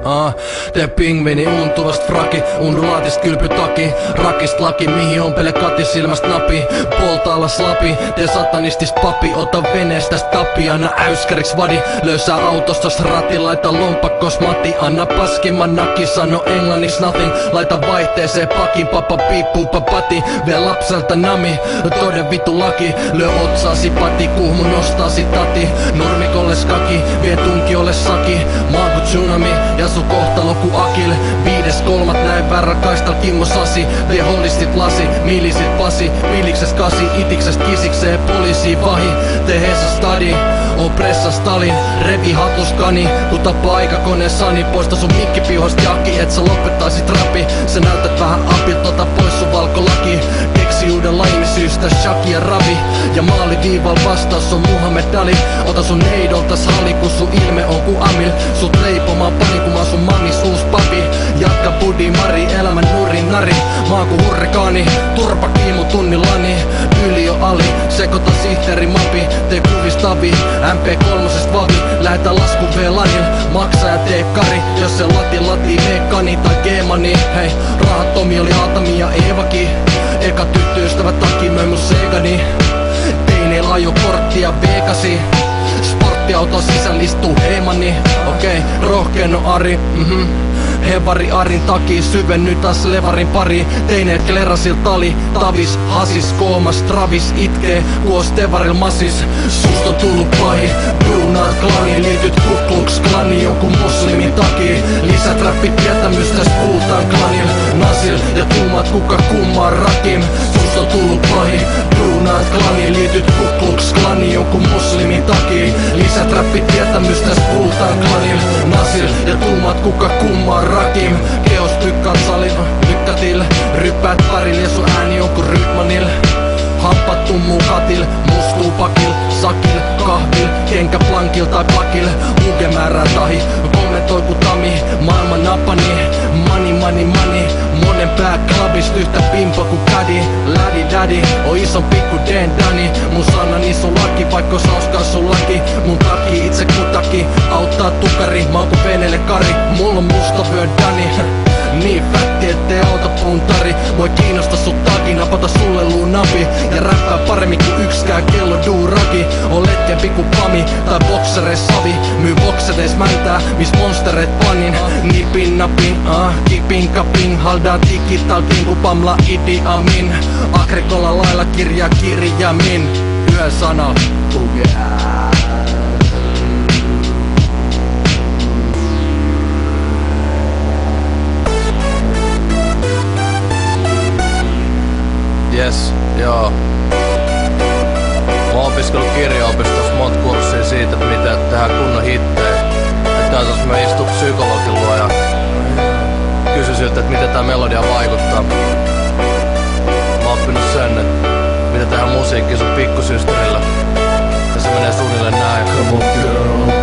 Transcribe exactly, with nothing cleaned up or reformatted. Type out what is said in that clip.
ah. Tee pingvini untuvast fraki, undulaatist kylpytaki, rakist laki, mihin on pele katis silmäst napi. Polta alas lapi, tee satanistis papi, ota veneestä tapi, anna äyskäriks vadi. Löysää autostas rati, laita lompakkos mati, anna paskimman naki, sano englanniksi nothing. Laita vaihteeseen pakin, papa piippuu papati, vie lapselta nami, toden vitu laki. Lyö otsaasi pati, kuhmu nostaasi tati, nurmikolle skaki, vie tunkiolle saki. Maa ku tsunami, ja sun kohtalo ku akil. Viides kolmat näin värrän kaistal Kimmo Sasi, vie holistit lasi, milisit pasi, pilikses kasi, itikses kisikseen poliisi vahi. Tee hesa stadi, oo pressa Stalin, revi hatuskani, ku tappaa aikakone Sani. Poista sun mikkipiuhast jaki, et sä lopettaisit rapi. Sä näytät vähän apilta, tota pois sun valkolaki. Keksi uuden laimisyystä, Shaki ja Ravi. Ja maaliviival vastaus on Muhammed Ali. Ota sun neidoltas hali, kun sun ilme on ku Amil. Sut leipomaan pani, kun mä sun mami suus papi. Jatka budi mari, elämän nurin nari. Maa ku hurrikaani, turpa kiimu tunnillani. Yli jo ali, sekoita sihteeri mapi. Tee kuvistavi, M P kolme vavi. Lähetä lasku V-lanil, maksa ja tee kari. Jos se lati lati, V-kani tai G-mani. Hei, rahattomi oli Atami ja Eevaki. Eka tyttöystävä taki möi mun Segani. Teineillä ajo korttia Vegasi. Sporttiauto sisällistuu Heimani. Okei, okay, rohkeno Ari, mhm. Hevari Arin taki, syvenny taas levarin pari. Teineet klerasil tali, tavis, hasis, koomas, travis itkee, kuos tevaril masis. Susta on tullut pahi, Brunaat klani, liityt Ku Klux Klani jonkun muslimin takia. Lisät räppit tietämystäs puhutaan klanil, nasil ja tuumat kuka kummaa rakim. Susta on tullut pahi, Brunaat klani, liityt Ku Klux Klani jonkun muslimin takia. Lisät räppit tietämystäs puhutaan klanil, nasil ja tuumat kuka kummaa rakim. Keos tykkään salin, tykkätil, ryppäät paril ja sun ääni on ku Rydmanil. Happat tummuu katil, mustuu pakil, sakil, kahvil, kenkä plankil tai pakil. Uge määrää tahi, kommentoi ku Tami, maailman napani. Money, money, money, monen pää klabist yhtä pimpa ku Caddy. Lädi, daddy, o ison pikku Den Dani. Mun sanani sun laki, vaikka sauskaa sun laki. Mun taki itse kutaki, auttaa tukari. Mä oon ku veneelle kari, mulla on musta vyö Dani. Niin fätti ettei auta puntari. Voi kiinnosta sut takin, napata sulle luun napi. Ja räppää paremmin ku ykskään kello duuraki. On letkempi ku Pami tai boksereis Savi. Myy boksereis mäntää, mis monstereet panin. Nipin napin, ah, kipin kapin. Haldaan digitalkin ku Pamla Idi Amin. Agrikolla lailla kirjaa kirjamin. Yön sana, tukea. Jes, joo. Mä oon opiskellut kirjaopistossa monta kurssia siitä, että miten tehdään kunnon hittejä. Että tässä mä istun psykologin luo ja kysyn siltä, että miten tää melodia vaikuttaa. Mä oon oppinut sen, että miten tehdään musiikkia sun pikkusysterillä. Ja se menee suunnilleen näin. Come on girl,